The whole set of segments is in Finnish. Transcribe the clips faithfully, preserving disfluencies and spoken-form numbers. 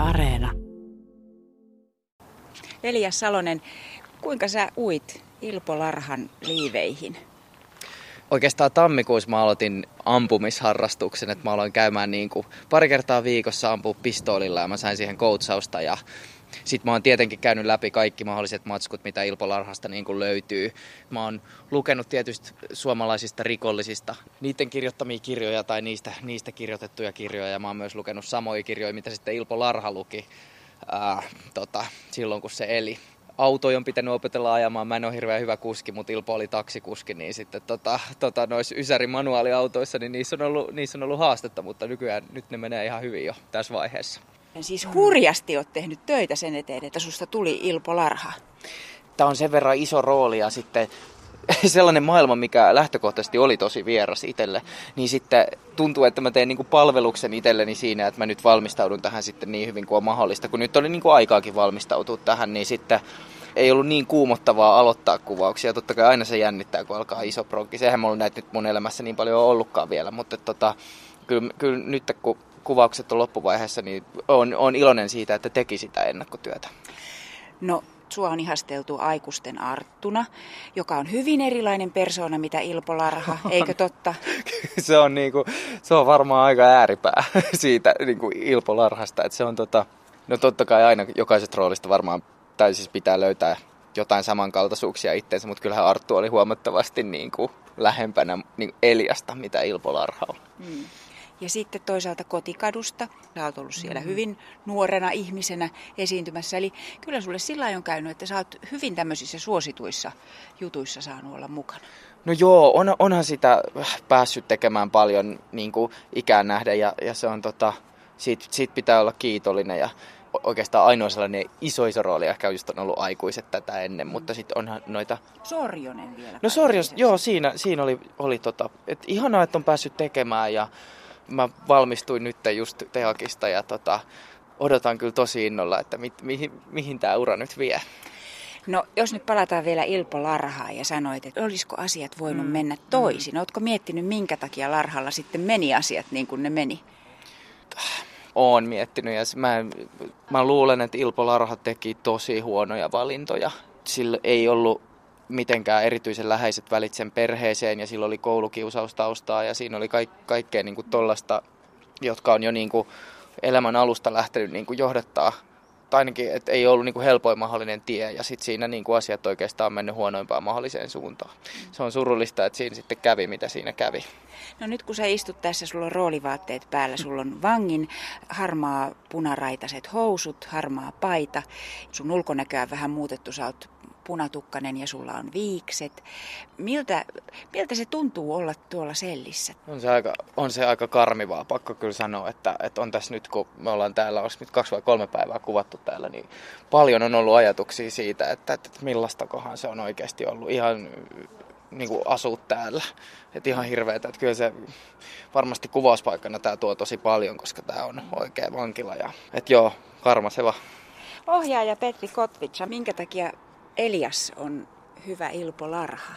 Areena. Elias Salonen, kuinka sä uit Ilpo Larhan liiveihin? Oikeastaan tammikuussa mä aloitin ampumisharrastuksen, että mä aloin käymään niin kuin pari kertaa viikossa ampua pistoolilla ja mä sain siihen koutsausta ja sitten mä oon tietenkin käynyt läpi kaikki mahdolliset matskut, mitä Ilpo Larhasta niin kuin löytyy. Mä oon lukenut tietysti suomalaisista rikollisista niiden kirjoittamia kirjoja tai niistä, niistä kirjoitettuja kirjoja ja mä oon myös lukenut samoja kirjoja, mitä sitten Ilpo Larha luki ää, tota, silloin kun se eli. Autoja on pitänyt opetella ajamaan. Mä en ole hirveän hyvä kuski, mutta Ilpo oli taksikuski, niin sitten tota, tota, noissa Ysärin manuaaliautoissa, niin niissä on, ollut, niissä on ollut haastetta, mutta nykyään nyt ne menee ihan hyvin jo tässä vaiheessa. Siis hurjasti oot tehnyt töitä sen eteen, että susta tuli Ilpo Larha. Tämä on sen verran iso rooli ja sitten sellainen maailma, mikä lähtökohtaisesti oli tosi vieras itselle, niin sitten tuntuu, että mä teen niinku palveluksen itselleni siinä, että mä nyt valmistaudun tähän sitten niin hyvin kuin on mahdollista. Kun nyt oli niinku aikaakin valmistautua tähän, niin sitten ei ollut niin kuumottavaa aloittaa kuvauksia. Totta kai aina se jännittää, kun alkaa iso proggi. Sehän mulla näitä nyt mun elämässä niin paljon ollutkaan vielä, mutta tota, kyllä, kyllä nyt kun kuvaukset on loppuvaiheessa, niin on, on iloinen siitä, että teki sitä ennakkotyötä. No, sua on ihasteltu aikuisten Arttuna, joka on hyvin erilainen persoona mitä Ilpo Larha, eikö totta? se, on niinku, se on varmaan aika ääripää siitä niinku Ilpo Larhasta. Et se on tota, no totta kai aina jokaisesta roolista varmaan tai siis pitää löytää jotain samankaltaisuuksia itseensä, mutta kyllähän Arttu oli huomattavasti niinku lähempänä niinku Eliasta, mitä Ilpo Larha on. Mm. Ja sitten toisaalta Kotikadusta. Sä oot ollut siellä hyvin nuorena ihmisenä esiintymässä. Eli kyllä sulle sillä lailla on käynyt, että sä oot hyvin tämmöisissä suosituissa jutuissa saanut olla mukana. No joo, on, onhan sitä päässyt tekemään paljon niin kuin ikään nähden ja, ja se on tota, siitä, siitä pitää olla kiitollinen. Ja oikeastaan ainoa sellainen iso iso rooli ehkä just on ollut aikuiset tätä ennen, mm. mutta sitten onhan noita... Sorjonen vielä. No Sorjos, joo, siinä, siinä oli, oli tota, että ihanaa, että on päässyt tekemään ja mä valmistuin nyt just Teakista ja tota, odotan kyllä tosi innolla, että mi, mihin, mihin tämä ura nyt vie. No jos nyt palataan vielä Ilpo Larhaan ja sanoit, että olisiko asiat voinut mm. mennä toisin. Ootko miettinyt, minkä takia Larhalla sitten meni asiat niin kuin ne meni? Oon miettinyt ja mä, mä luulen, että Ilpo Larha teki tosi huonoja valintoja. Sillä ei ollut mitenkään erityisen läheiset välit sen perheeseen ja sillä oli koulukiusaustaustaa ja siinä oli kaik- kaikkea niin kuin tollaista, jotka on jo niin kuin elämän alusta lähtenyt niin kuin johdattaa. Tai ainakin, että ei ollut niin kuin helpoin mahdollinen tie ja sitten siinä niin kuin asiat oikeastaan on mennyt huonoimpaan mahdolliseen suuntaan. Se on surullista, että siinä sitten kävi, mitä siinä kävi. No nyt kun sä istut tässä, sulla on roolivaatteet päällä, sulla on vangin harmaa punaraitaiset housut, harmaa paita. Sun ulkonäköä on vähän muutettu, sä oot punatukkanen ja sulla on viikset. Miltä, miltä se tuntuu olla tuolla sellissä? On se aika, on se aika karmivaa, pakko kyllä sanoa, että, että on tässä nyt, kun me ollaan täällä, olisi nyt kaksi vai kolme päivää kuvattu täällä, niin paljon on ollut ajatuksia siitä, että, että millaistakohan se on oikeasti ollut ihan niin kuin asua täällä. Että ihan hirveetä, että kyllä se varmasti kuvauspaikkana tämä tuo tosi paljon, koska tämä on oikea vankila. Ja, että joo, karmaseva. Ohjaaja Petri Kotvitsa, minkä takia Elias on hyvä Ilpo Larha?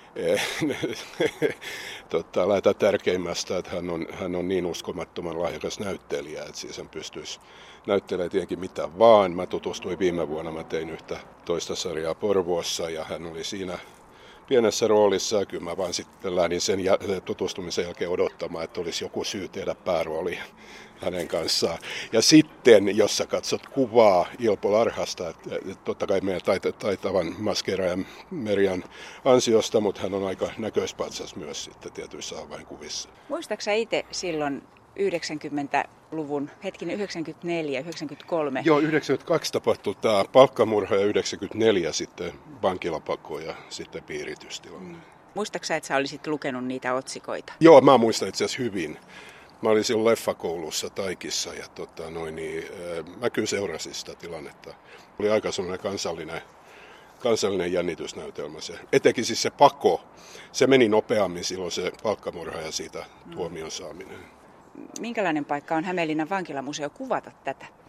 Totta, laita tärkeimmästä, että hän on, hän on niin uskomattoman lahjakas näyttelijä, että siis hän pystyisi näyttelemään tietenkin mitä vaan. Mä tutustuin viime vuonna, mä tein yhtä toista sarjaa Porvoossa ja hän oli siinä pienessä roolissa. Kyllä mä vaan sitten lähdin sen tutustumisen jälkeen odottamaan, että olisi joku syy tehdä päärooli hänen kanssaan. Ja sitten, jos sä katsot kuvaa Ilpo Larhasta, että totta kai meidän taitavan maskeeraajan Merjan ansiosta, mutta hän on aika näköispatsas myös sitten tietyissä avainkuvissa. Muistatko sä itse silloin yhdeksänkymmentäluvun, hetkinen yhdeksänkymmentäneljä, yhdeksänkymmentäkolme? Joo, yhdeksänkymmentäkaksi tapahtui tämä palkkamurha ja yhdeksänkymmentäneljä sitten vankilapakko ja sitten piiritystilanne. Mm. Muistatko sä, että sä olisit lukenut niitä otsikoita? Joo, mä muistan itse asiassa hyvin. Mä olin silloin leffakoulussa Taikissa ja tota, noin, niin, mä kyllä seurasin sitä tilannetta. Oli aika sellainen kansallinen, kansallinen jännitysnäytelmä se. Etenkin siis se pako, se meni nopeammin silloin se palkkamurha ja siitä tuomion saaminen. Minkälainen paikka on Hämeenlinnan vankilamuseo kuvata tätä?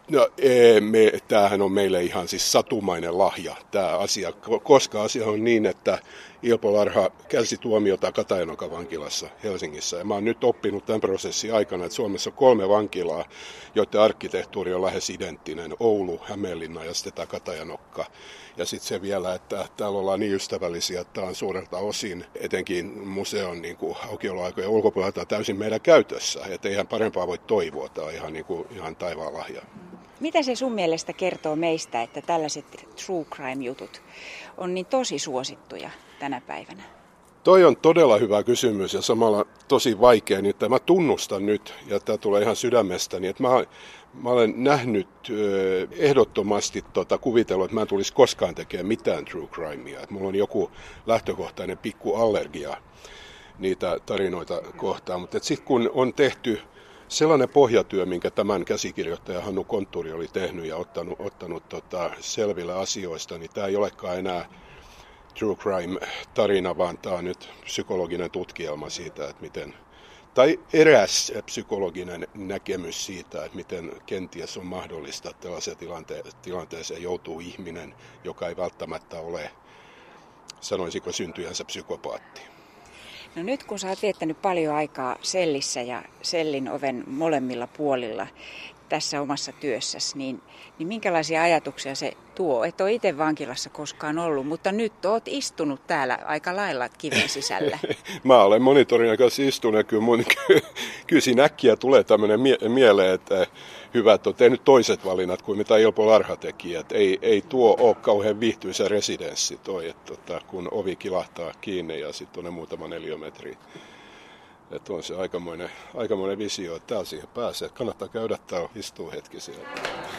No, ee, me, tämähän on meille ihan siis satumainen lahja, tämä asia, koska asia on niin, että Ilpo Larha kärsi tuomiota Katajanokan vankilassa Helsingissä. Ja mä oon nyt oppinut tämän prosessin aikana, että Suomessa on kolme vankilaa, joiden arkkitehtuuri on lähes identtinen. Oulu, Hämeenlinna ja sitten tämä Katajanokka. Ja sitten se vielä, että täällä ollaan niin ystävällisiä, että tämä on suurelta osin, etenkin museon niin kuin aukioloaikojen ulkopuolelta täysin meidän käytössä. Että eihän parempaa voi toivoa, tämä on ihan, niin kuin, ihan taivaan lahja. Mitä se sun mielestä kertoo meistä, että tällaiset true crime-jutut on niin tosi suosittuja tänä päivänä? Toi on todella hyvä kysymys ja samalla tosi vaikea. Nyt mä tunnustan nyt, ja tämä tulee ihan sydämestäni, että mä, mä olen nähnyt ö, ehdottomasti tota, kuvitellut, että mä en tulisi koskaan tekemään mitään true crimea. Että mulla on joku lähtökohtainen pikku allergia niitä tarinoita kohtaan. Mutta sitten kun on tehty sellainen pohjatyö, minkä tämän käsikirjoittaja Hannu Kontturi oli tehnyt ja ottanut, ottanut tota, selville asioista, niin tämä ei olekaan enää true crime-tarina, vaan tämä on nyt psykologinen tutkielma siitä, että miten, tai eräs psykologinen näkemys siitä, että miten kenties on mahdollista, että tällaiseen tilante- tilanteeseen joutuu ihminen, joka ei välttämättä ole, sanoisiko syntyjänsä psykopaatti. No nyt kun sä oot viettänyt paljon aikaa sellissä ja sellin oven molemmilla puolilla tässä omassa työssäsi, niin, niin minkälaisia ajatuksia se tuo? Et ole itse vankilassa koskaan ollut, mutta nyt oot istunut täällä aika lailla kiven sisällä. Mä olen monitorin kanssa istunut ja kyllä, mun, kyllä siinä äkkiä tulee tämmöinen mie- mieleen, että hyvä, että on tehnyt toiset valinnat kuin mitä Ilpo Larha teki. Että ei, ei tuo ole kauhean viihtyisä residenssi toi, että tota, kun ovi kilahtaa kiinni ja sitten on ne muutama neliömetri. Että on se aikamoinen, aikamoinen visio, että täällä siihen pääsee. Kannattaa käydä täällä, istuu hetki siellä.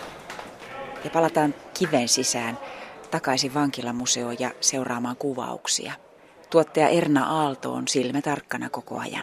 Ja palataan kiven sisään takaisin vankilamuseoon ja seuraamaan kuvauksia. Tuottaja Erna Aalto on silmä tarkkana koko ajan.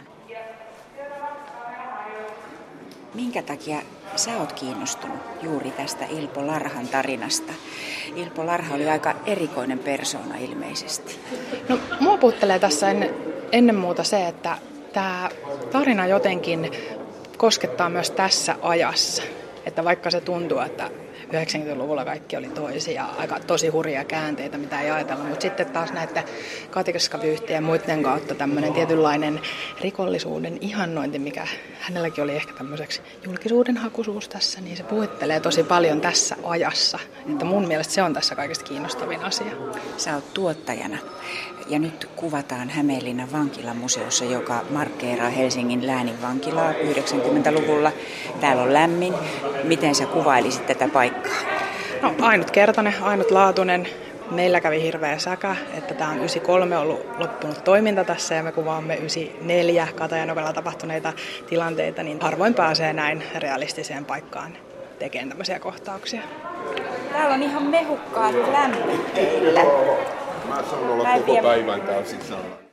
Minkä takia sä oot kiinnostunut juuri tästä Ilpo Larhan tarinasta? Ilpo Larha oli aika erikoinen persoona ilmeisesti. No, mua puhuttelee tässä ennen, ennen muuta se, että tämä tarina jotenkin koskettaa myös tässä ajassa. Että vaikka se tuntuu, että yhdeksänkymmentäluvulla kaikki oli toisia ja aika tosi hurjia käänteitä, mitä ei ajatella. Mutta sitten taas näiden Katiskavyhtien ja muiden kautta tämmöinen tietynlainen rikollisuuden ihannointi, mikä hänelläkin oli ehkä tämmöiseksi julkisuuden hakuisuus tässä, niin se puhuttelee tosi paljon tässä ajassa. Että mun mielestä se on tässä kaikista kiinnostavin asia. Sä oot tuottajana ja nyt kuvataan Hämeenlinnan vankilamuseossa, joka markkeeraa Helsingin lääninvankilaa yhdeksänkymmentäluvulla. Täällä on lämmin. Miten sä kuvailisit tätä paikkaa? No, ainutkertainen, ainutlaatuinen. Meillä kävi hirveä säkä, että tämä on yhdeksänkymmentäkolme ollut loppunut toiminta tässä ja me kuvaamme yhdeksänkymmentäneljä Katajanokalla tapahtuneita tilanteita, niin harvoin pääsee näin realistiseen paikkaan tekemään tämmöisiä kohtauksia. Täällä on ihan mehukkaat lämpöteillä. Mä saan olla koko päivän täällä sisällä.